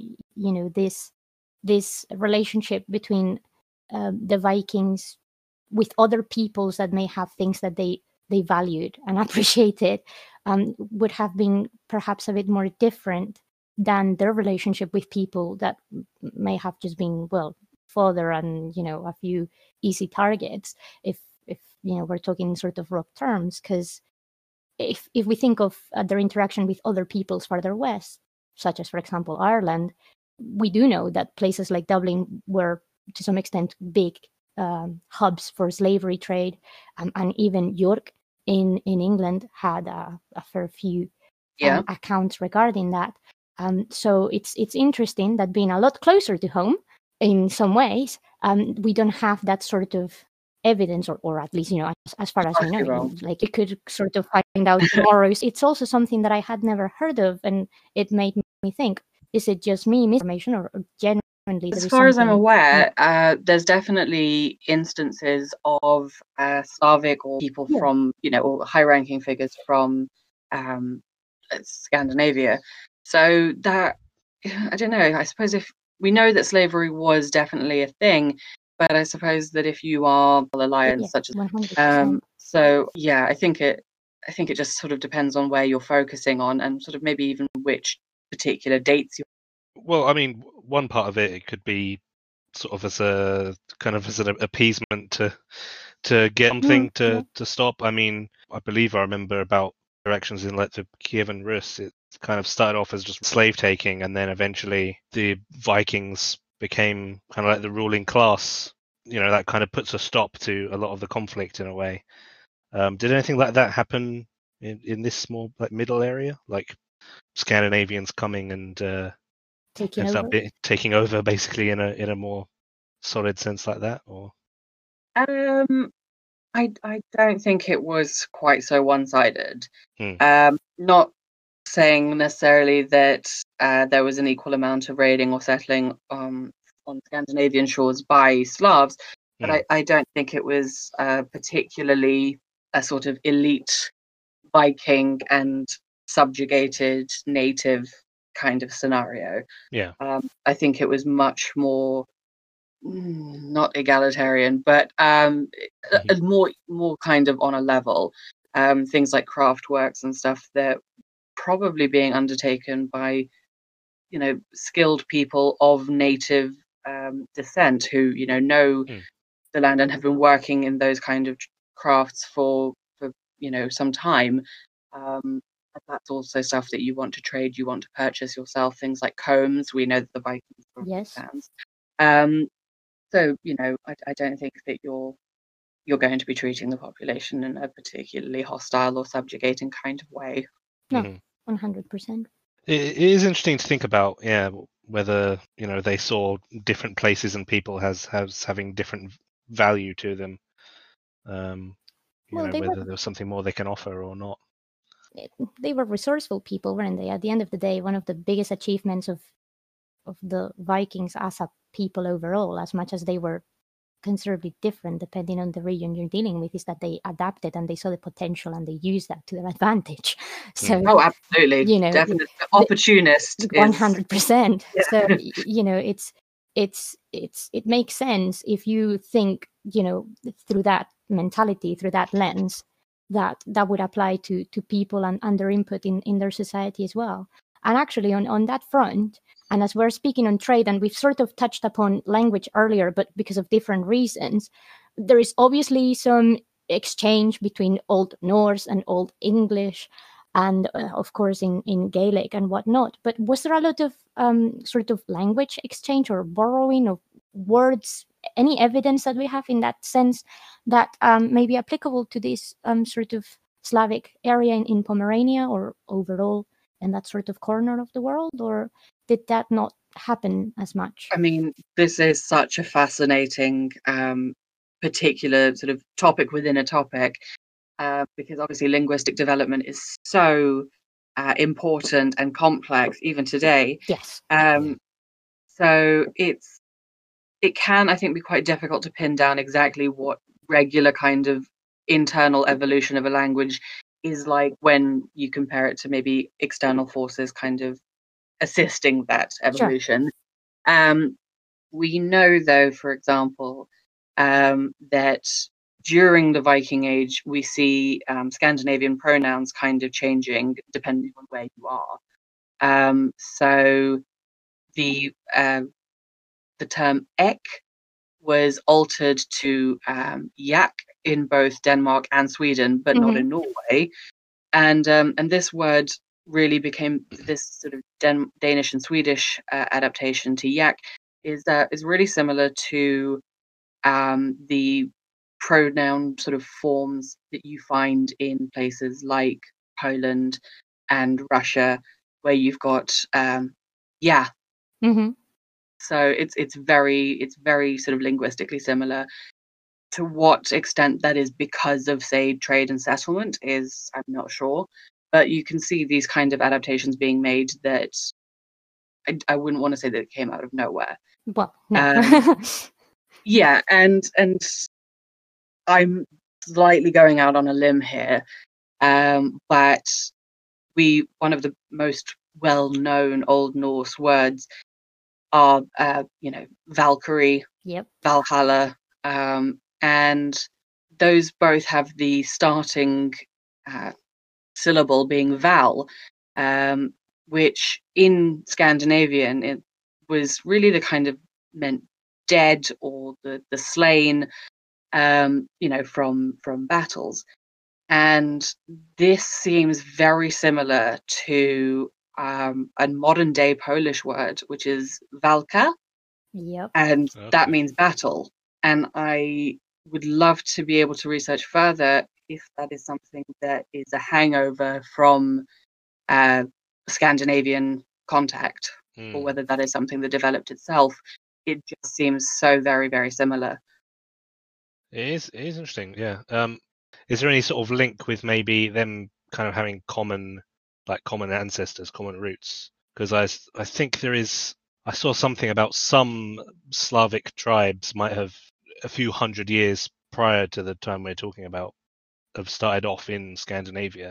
this relationship between the Vikings with other peoples that may have things that they valued and appreciated would have been perhaps a bit more different than their relationship with people that may have just been, well, fodder and a few easy targets, if we're talking sort of rough terms. Because if we think of their interaction with other peoples farther west, such as, for example, Ireland, we do know that places like Dublin were to some extent big hubs for slavery trade, and even York in England had a fair few accounts regarding that. So it's interesting that, being a lot closer to home in some ways, we don't have that sort of evidence, or at least as far as we know, like you could sort of find out tomorrow. It's also something that I had never heard of, and it made me think, is it just me misinformation, or genuinely? As far as I'm aware, there's definitely instances of Slavic or people from or high-ranking figures from Scandinavia. So that, I don't know, I suppose if we know that slavery was definitely a thing, but I suppose that if you are alliance such as 100%. so yeah, I think it just sort of depends on where you're focusing on, and sort of maybe even which particular dates you. Well, I mean, one part of it could be sort of as a kind of as an appeasement to get something to stop. I mean, I believe I remember about directions in like the Kievan Rus. It kind of started off as just slave taking, and then eventually the Vikings became kind of like the ruling class. That kind of puts a stop to a lot of the conflict in a way. Did anything like that happen in this small like middle area, like Scandinavians coming and taking over basically in a more solid sense like that? Or I don't think it was quite so one-sided. Hmm. Not saying necessarily that there was an equal amount of raiding or settling on Scandinavian shores by Slavs, but I don't think it was particularly a sort of elite Viking and subjugated native kind of scenario. Yeah. I think it was much more not egalitarian, but more kind of on a level. Things like craft works and stuff that probably being undertaken by skilled people of native descent who know the land and have been working in those kind of crafts for some time. That's also stuff that you want to trade, you want to purchase yourself. Things like combs, we know that the Vikings were fans. So I don't think that you're going to be treating the population in a particularly hostile or subjugating kind of way. No, 100%. It is interesting to think about, whether they saw different places and people as having different value to them. Whether there was something more they can offer or not. They were resourceful people, weren't they? At the end of the day, one of the biggest achievements of the Vikings as a people overall, as much as they were considerably different depending on the region you're dealing with, is that they adapted and they saw the potential and they used that to their advantage. So absolutely, definitely opportunist, 100%. So it makes sense if you think through that mentality, through that lens, that would apply to people and their input in their society as well. And actually on that front, and as we're speaking on trade, and we've sort of touched upon language earlier, but because of different reasons, there is obviously some exchange between Old Norse and Old English, and of course in Gaelic and whatnot. But was there a lot of sort of language exchange or borrowing of words? Any evidence that we have in that sense that may be applicable to this sort of Slavic area in Pomerania or overall in that sort of corner of the world, or did that not happen as much? I mean, this is such a fascinating particular sort of topic within a topic, because obviously linguistic development is so important and complex even today. Yes. So it can, I think, be quite difficult to pin down exactly what regular kind of internal evolution of a language is like when you compare it to maybe external forces kind of assisting that evolution. Sure. We know, though, for example, that during the Viking Age, we see Scandinavian pronouns kind of changing depending on where you are. So the term ek was altered to yak in both Denmark and Sweden, but not in Norway. And this word really became this sort of Danish and Swedish adaptation to yak is really similar to the pronoun sort of forms that you find in places like Poland and Russia, where you've got yeah. Mm-hmm. So it's very sort of linguistically similar. To what extent that is because of, say, trade and settlement is, I'm not sure, but you can see these kind of adaptations being made that I wouldn't want to say that it came out of nowhere. Well, no. Yeah, and I'm slightly going out on a limb here, but one of the most well-known Old Norse words are, Valkyrie, yep, Valhalla, and those both have the starting syllable being val, which in Scandinavian it was really the kind of meant dead or the slain, from battles. And this seems very similar to a modern day Polish word, which is walka. Yep. And that means battle. And I would love to be able to research further if that is something that is a hangover from Scandinavian contact, or whether that is something that developed itself. It just seems so very, very similar. It is interesting, yeah. Is there any sort of link with maybe them kind of having common ancestors, common roots? Because I think there is. I saw something about some Slavic tribes might have a few hundred years prior to the time we're talking about have started off in Scandinavia.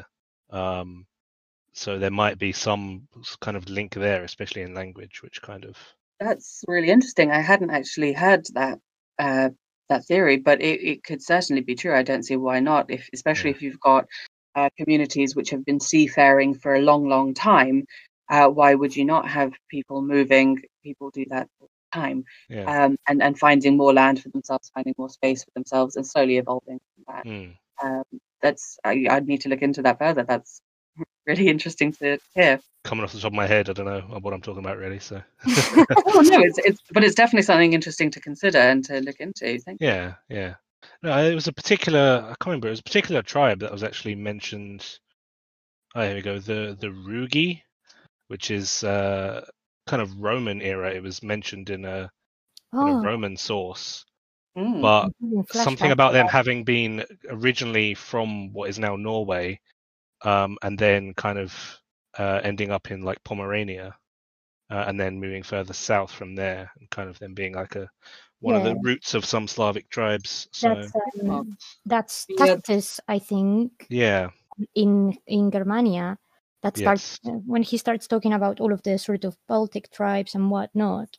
So there might be some kind of link there, especially in language, which kind of. That's really interesting. I hadn't actually heard that theory, but it could certainly be true. I don't see why not, especially if you've got communities which have been seafaring for a long, long time. Why would you not have people moving? People do that all the time, and finding more land for themselves, finding more space for themselves, and slowly evolving from that. I'd need to look into that further. That's really interesting to hear. Coming off the top of my head, I don't know what I'm talking about really. So. Oh no, it's definitely something interesting to consider and to look into. Thank you. Yeah. No, it was a particular. I can't remember. It was a particular tribe that was actually mentioned. Oh, here we go. The Rugi. which is kind of Roman era. It was mentioned in a Roman source, but something about them having been originally from what is now Norway, and then kind of ending up in like Pomerania, and then moving further south from there, and kind of them being like one of the roots of some Slavic tribes. So that's Tacitus, I think. Yeah. In Germania, that starts when he starts talking about all of the sort of Baltic tribes and whatnot.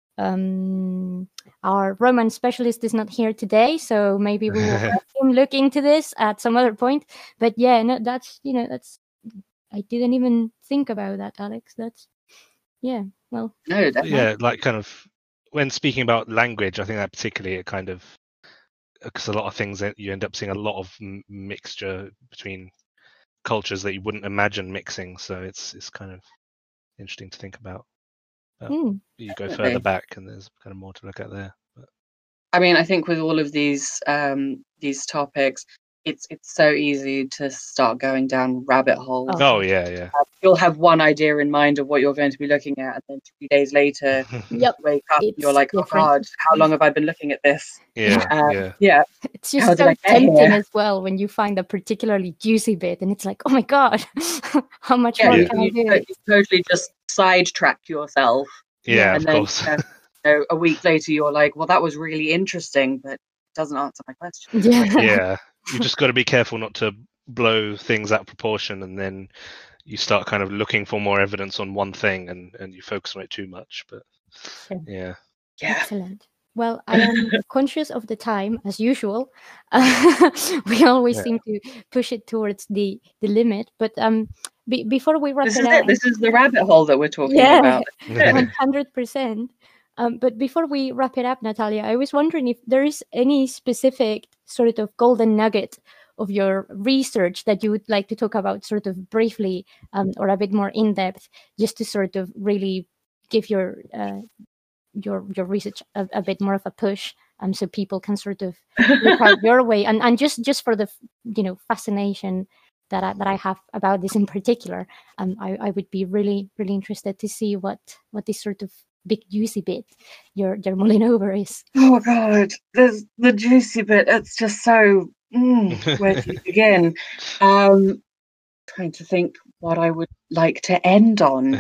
Our Roman specialist is not here today, so maybe we will have him look into this at some other point. But yeah, no, that's I didn't even think about that, Alex. That's well. No, definitely. Yeah, like kind of when speaking about language, I think that particularly it kind of, because a lot of things that you end up seeing a lot of mixture between cultures that you wouldn't imagine mixing. So it's kind of interesting to think about. You go further back, and there's kind of more to look at there. But I mean, I think with all of these topics, it's so easy to start going down rabbit holes. Oh yeah. You'll have one idea in mind of what you're going to be looking at, and then 3 days later, you wake up and you're like, different. Oh God, how long have I been looking at this? Yeah. It's just so tempting as well when you find a particularly juicy bit, and it's like, oh my God, how much more can I do? You totally just sidetrack yourself. Yeah, and of then, course. A week later, you're like, well, that was really interesting, but it doesn't answer my question. Yeah, you just got to be careful not to blow things out of proportion, and then you start kind of looking for more evidence on one thing, and you focus on it too much. But yeah. Excellent. Well, I am conscious of the time as usual. We always seem to push it towards the limit, but before we wrap it up, this is the rabbit hole that we're talking about. 100%. But before we wrap it up, Natalia, I was wondering if there is any specific sort of golden nugget of your research that you would like to talk about sort of briefly, or a bit more in depth, just to sort of really give your research a bit more of a push, so people can sort of look out your way, and just for the fascination that I have about this in particular, I would be really interested to see what this sort of big juicy bit you're mulling over is. Oh God, there's the juicy bit. It's just so where do you begin? Trying to think what I would like to end on.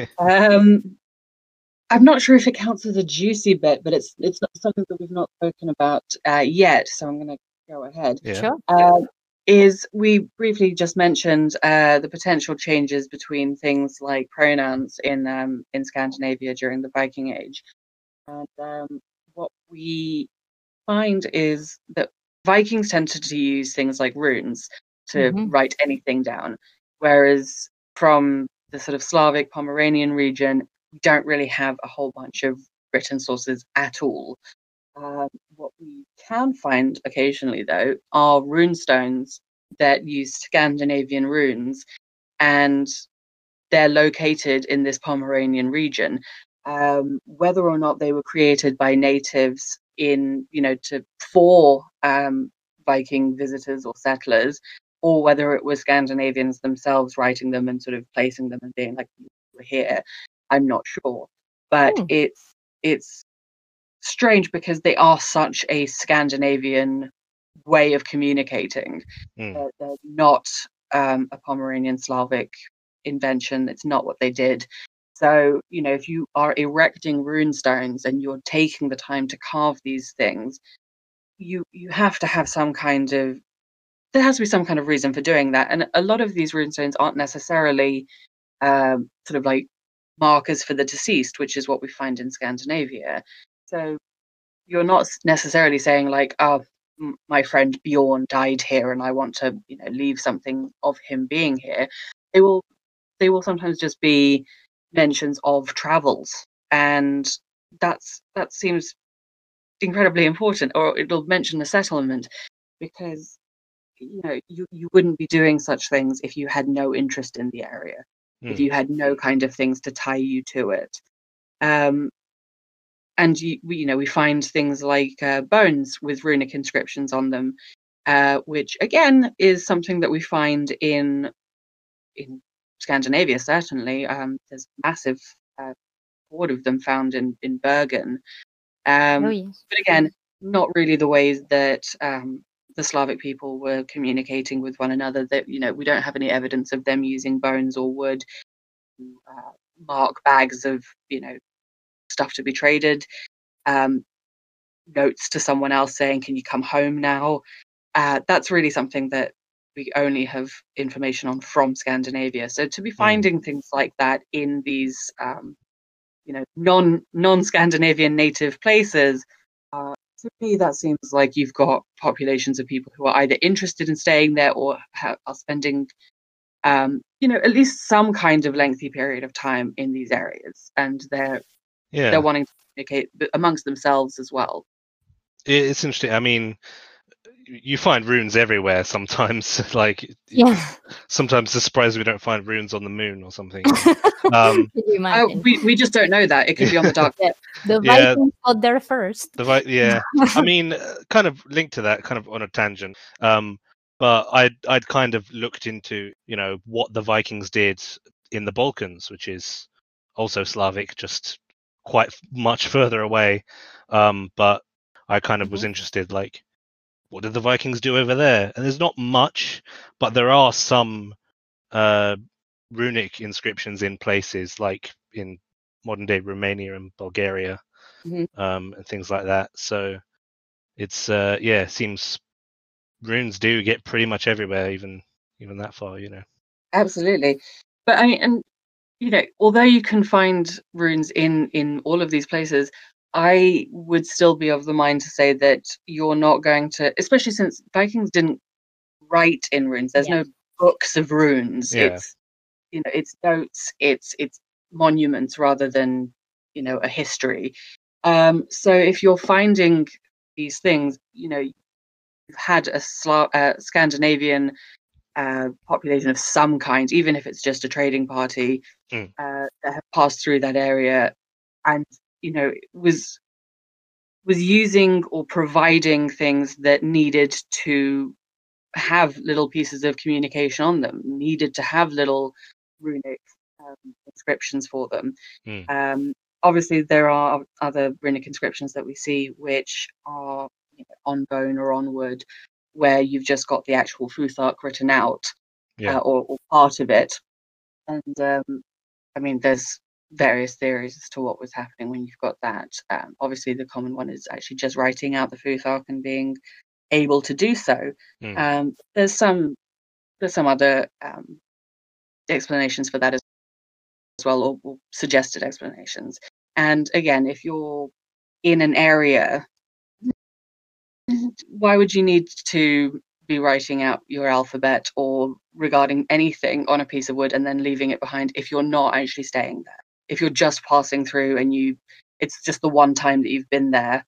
I'm not sure if it counts as a juicy bit, but it's not something that we've not spoken about yet. So I'm going to go ahead. Sure. Is we briefly just mentioned the potential changes between things like pronouns in Scandinavia during the Viking Age, and what we find is that Vikings tended to use things like runes to write anything down, whereas from the sort of Slavic Pomeranian region, we don't really have a whole bunch of written sources at all. What we can find occasionally, though, are runestones that use Scandinavian runes, and they're located in this Pomeranian region. Whether or not they were created by natives for Viking visitors or settlers, or whether it was Scandinavians themselves writing them and sort of placing them and being like, we're here, I'm not sure. But it's strange because they are such a Scandinavian way of communicating. They're not a Pomeranian Slavic invention. It's not what they did. So, if you are erecting rune stones and you're taking the time to carve these things, you have to have there has to be some kind of reason for doing that. And a lot of these rune stones aren't necessarily sort of like markers for the deceased, which is what we find in Scandinavia. So you're not necessarily saying like, oh, my friend Bjorn died here and I want to, leave something of him being here. They will sometimes just be mentions of travels, and that seems incredibly important. Or it'll mention a settlement, because you wouldn't be doing such things if you had no interest in the area, if you had no kind of things to tie you to it. And we find things like bones with runic inscriptions on them, which again is something that we find in Scandinavia, certainly. There's massive horde of them found in Bergen. Yes. But again, not really the ways that the Slavic people were communicating with one another. That, you know, we don't have any evidence of them using bones or wood to mark bags of, you know, stuff to be traded. Notes to someone else saying, "Can you come home now?" That's really something that we only have information on from Scandinavia. So to be finding things like that in these, you know, non-Scandinavian native places, to me, that seems like you've got populations of people who are either interested in staying there or are spending, you know, at least some kind of lengthy period of time in these areas, and they're wanting to communicate amongst themselves as well. It's interesting. I mean, you find runes everywhere sometimes. Like, sometimes it's surprised we don't find runes on the moon or something. We just don't know that. It could be on the dark web. The Vikings got there first. I mean, kind of linked to that, kind of on a tangent. But I'd kind of looked into, you know, what the Vikings did in the Balkans, which is also Slavic, just quite much further away. But I kind of was interested, like, what did the Vikings do over there? And there's not much, but there are some runic inscriptions in places like in modern day Romania and Bulgaria, and things like that. So it's seems runes do get pretty much everywhere, even that far, you know. Absolutely. But I mean, and you know, although you can find runes in all of these places, I would still be of the mind to say that you're not going to, especially since Vikings didn't write in runes. There's no books of runes. It's, you know, it's notes, it's monuments rather than, you know, a history. So if you're finding these things, you know, you've had a Scandinavian population of some kind, even if it's just a trading party, that have passed through that area, and, you know, was using or providing things that needed to have little pieces of communication on them, needed to have little runic inscriptions for them. Obviously, there are other runic inscriptions that we see which are, you know, on bone or on wood, where you've just got the actual Futhark written out, or part of it. And I mean, there's various theories as to what was happening when you've got that. Obviously, the common one is actually just writing out the Futhark and being able to do so. There's some other explanations for that as well, or suggested explanations. And again, if you're in an area, why would you need to be writing out your alphabet or regarding anything on a piece of wood and then leaving it behind if you're not actually staying there? If you're just passing through and it's just the one time that you've been there.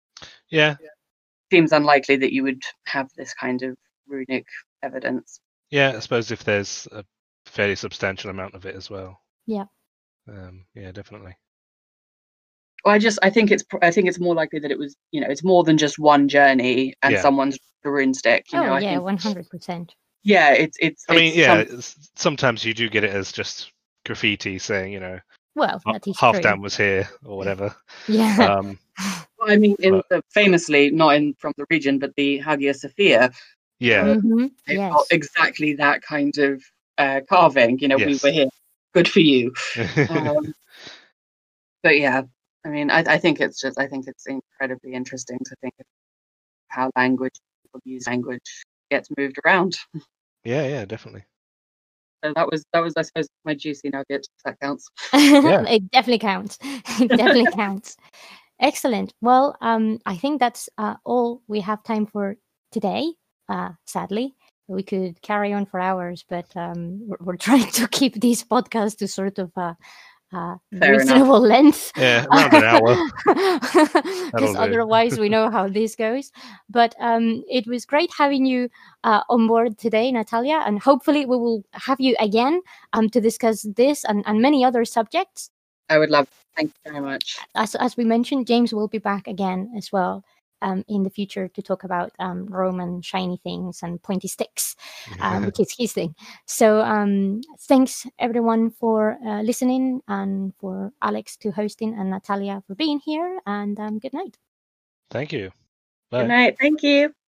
Seems unlikely that you would have this kind of runic evidence. Yeah, I suppose if there's a fairly substantial amount of it as well. Yeah. Yeah, definitely. Well, I think it's more likely that it was, you know, it's more than just one journey and someone's a rune stick. You know, I think 100%. Yeah, it's. I mean, sometimes you do get it as just graffiti saying, you know, well, that is Halfdan was here or whatever. Yeah. Well, I mean, famously, not from the region, but the Hagia Sophia. Yeah. They've got exactly that kind of carving. You know, we were here. Good for you. But yeah, I mean, I think it's incredibly interesting to think of how people use language gets moved around. Yeah, definitely. So that was I suppose my juicy nugget. If that counts. It definitely counts. It definitely counts. Excellent. Well, I think that's all we have time for today. Sadly, we could carry on for hours, but we're trying to keep these podcasts to sort of reasonable length. Yeah, around an hour. Because otherwise we know how this goes. But it was great having you on board today, Natalia, and hopefully we will have you again to discuss this and many other subjects. I would love it. Thank you very much. As we mentioned, James will be back again as well. in the future to talk about Roman shiny things and pointy sticks, which is his thing. So thanks everyone for listening, and for Alex to hosting, and Natalia for being here, and good night. Thank you. Bye. Good night. Thank you.